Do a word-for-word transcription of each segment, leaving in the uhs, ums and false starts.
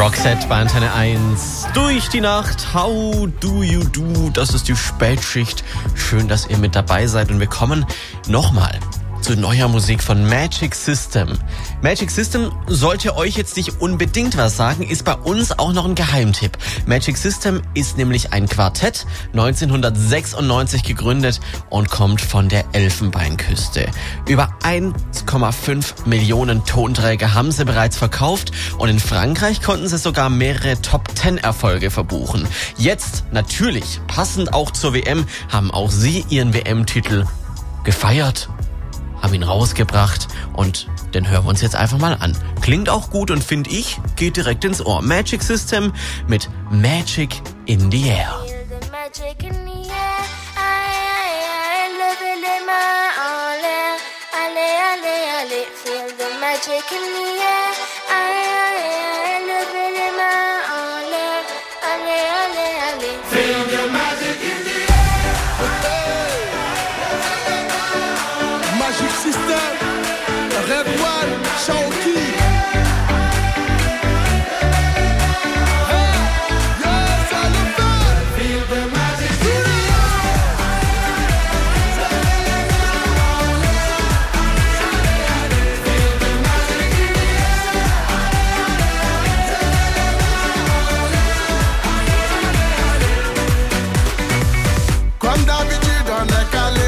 Roxette bei Antenne eins. Durch die Nacht, how do you do? Das ist die Spätschicht. Schön, dass ihr mit dabei seid. Und wir kommen nochmal zu neuer Musik von Magic System. Magic System sollte euch jetzt nicht unbedingt was sagen, ist bei uns auch noch ein Geheimtipp. Magic System ist nämlich ein Quartett, neunzehnhundertsechsundneunzig gegründet und kommt von der Elfenbeinküste. Über eins Komma fünf Millionen Tonträger haben sie bereits verkauft und in Frankreich konnten sie sogar mehrere Top-Zehn-Erfolge verbuchen. Jetzt, natürlich, passend auch zur W M, haben auch sie ihren W M-Titel gefeiert, haben ihn rausgebracht und den hören wir uns jetzt einfach mal an. Klingt auch gut und finde ich, geht direkt ins Ohr. Magic System mit Magic in the Air. Magic System, Red One, Shawty. Hey, yes, I love that. Feel the magic. Comme d'habitude, on est calé.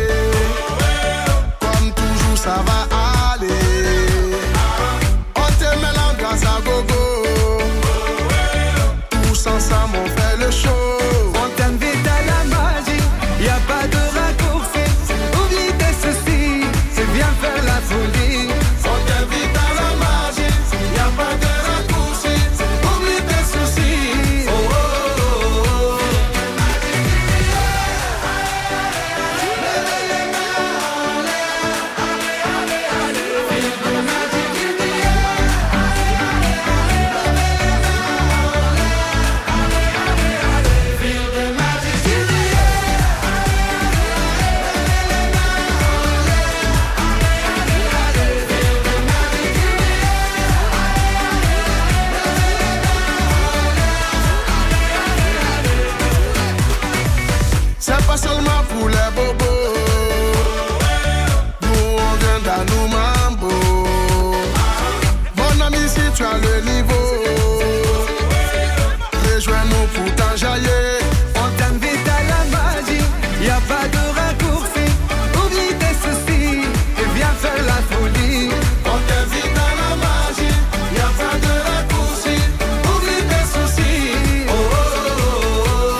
Ça va aller. On te met l'ambiance à gogo. Tous ensemble on fait le show. On t'invite à la magie, y a pas de raccourci. Oublie tes soucis, c'est bien faire la folie. On t'invite à la magie, y a pas de raccourci. Oublie tes soucis. Oh oh oh oh. C'est pas seulement pour les bobos. Nous on vient d'un nous mambo. Mon ami, si tu as le niveau, rejoins-nous pour t'enjailler. On t'invite à la magie, y a pas de raccourci. Oublie tes soucis, et viens faire la folie. On t'invite à la magie, y a pas de raccourci. Oublie tes soucis. Oh oh oh oh.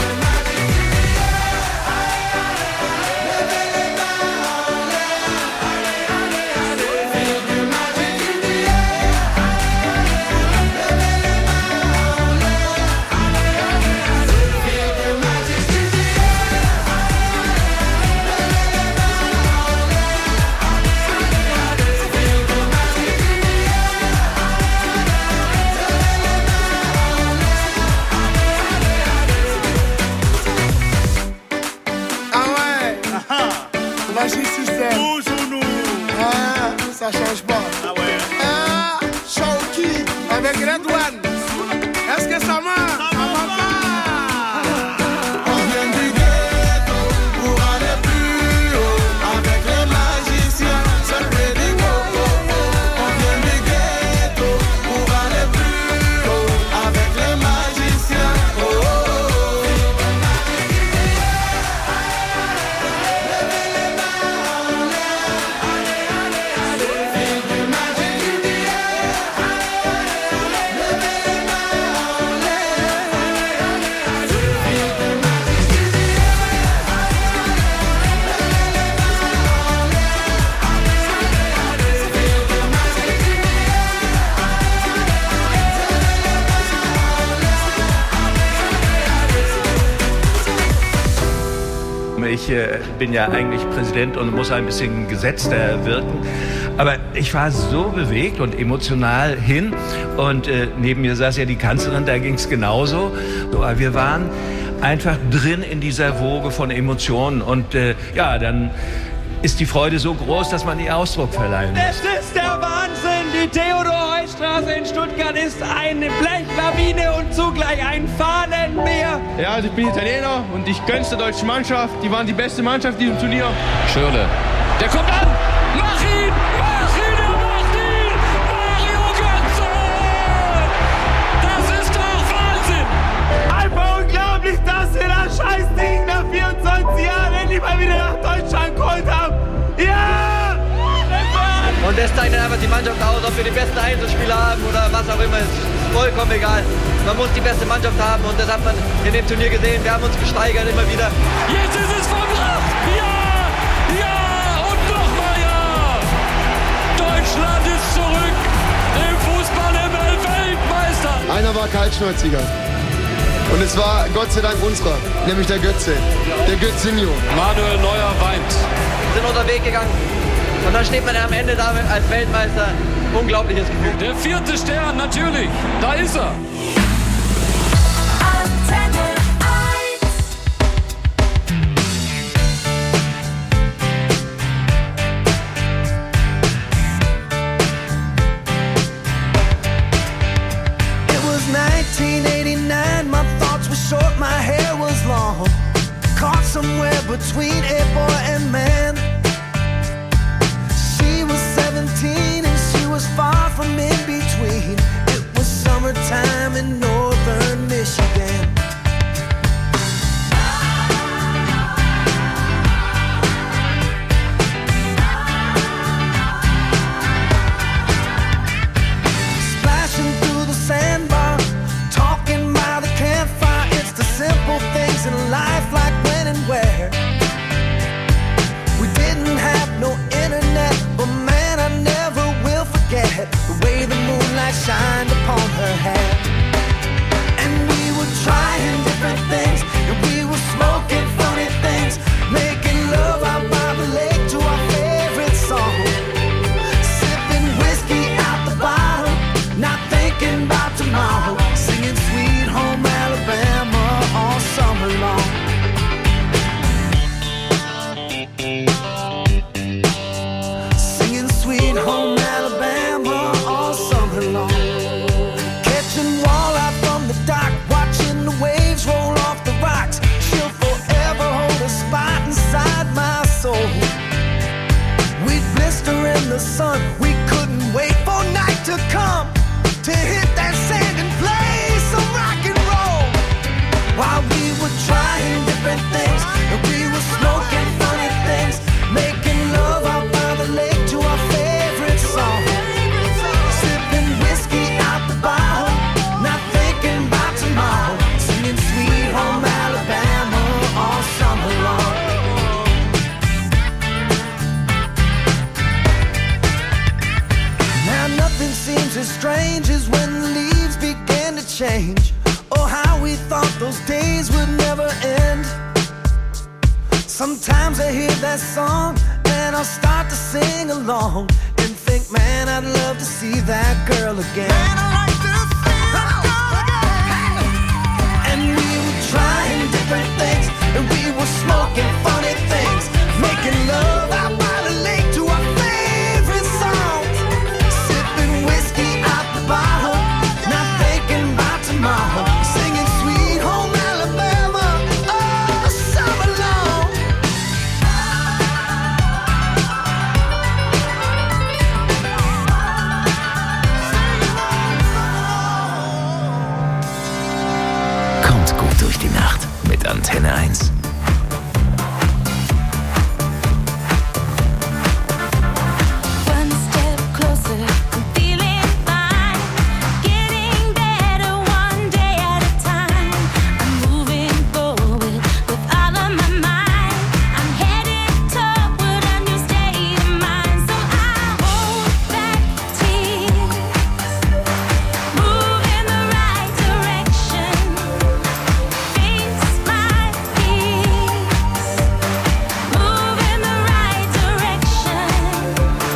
Ah ouais, Magic System. Toujours nous. Ah, ça change pas. Ah ouais. Ah, Shawty avec Red One. Est-ce que ça marche? Ça va pas. On vient du ghetto pour aller plus haut. Avec les magiciens, c'est Freddy Coco. On vient du ghetto pour aller plus haut. Avec les magiciens. Oh oh oh. Ich äh, bin ja eigentlich Präsident und muss ein bisschen gesetzter wirken. Aber ich war so bewegt und emotional hin. Und äh, neben mir saß ja die Kanzlerin, da ging es genauso. So, aber wir waren einfach drin in dieser Woge von Emotionen. Und äh, ja, dann ist die Freude so groß, dass man ihr Ausdruck verleihen muss. Es ist der Wahnsinn, Die Theodor-Heuss-Straße in Stuttgart ist eine Blechlawine und zugleich ein Fahnenmeer. Ja, also ich bin Italiener und ich gönn's der deutschen Mannschaft. Die waren die beste Mannschaft in diesem Turnier. Schürrle, der kommt an! Mach ihn! Mach ihn! Er macht ihn! Mario Götze! Das ist doch Wahnsinn! Einfach unglaublich, dass wir das Scheißding nach vierundzwanzig Jahren endlich mal wieder nach Deutschland geholt haben. Ja! Und das zeichnet einfach die Mannschaft aus, ob wir die besten Einzelspieler haben oder was auch immer, ist vollkommen egal. Man muss die beste Mannschaft haben und das hat man in dem Turnier gesehen. Wir haben uns gesteigert immer wieder. Jetzt ist es vollbracht! Ja! Ja! Und nochmal ja! Deutschland ist zurück im Fußball-M L-Weltmeister! Einer war kaltschnäuziger. Und es war Gott sei Dank unserer, nämlich der Götze, der Götzinho. Manuel Neuer weint. Wir sind unseren Weg gegangen. Und dann steht man ja am Ende da als Weltmeister. Unglaubliches Gefühl. Der vierte Stern, natürlich. Da ist er. Antenne eins. It was nineteen eighty-nine, my thoughts were short, my hair was long. Caught somewhere between a boy and man. She was seventeen and she was far from in between. It was summertime in northern Michigan. Splashing through the sandbar, talking by the campfire. It's the simple things in life, like when and where. We didn't have no internet, but man, I never will forget the way the moonlight shined upon her hair. And we were trying different things, and we were smoking funny things, making love out by the lake to our favorite song. Sipping whiskey out the bottle, not thinking about tomorrow, singing Sweet Home Alabama all summer long. Singing Sweet Home Alabama all summer long. Catching walleye from the dock, watching the waves roll off the rocks. She'll forever hold a spot inside my soul. We'd blister in the sun, we couldn't wait for night to come to hit that sand and play some rock and roll. While we were trying different things, and we were smoking funny things, making love out by the lake to our favorite song. Sipping whiskey out the bottle, not thinking about tomorrow, singing Sweet Home Alabama all summer long. Now nothing seems as strange as when the leaves began to change. Oh, how we thought those days would never end. Sometimes I hear that song and I'll start to sing along and think, man, I'd love to see that girl again. Man, I'd like to see that girl again. And we were trying different things, and we were smoking fun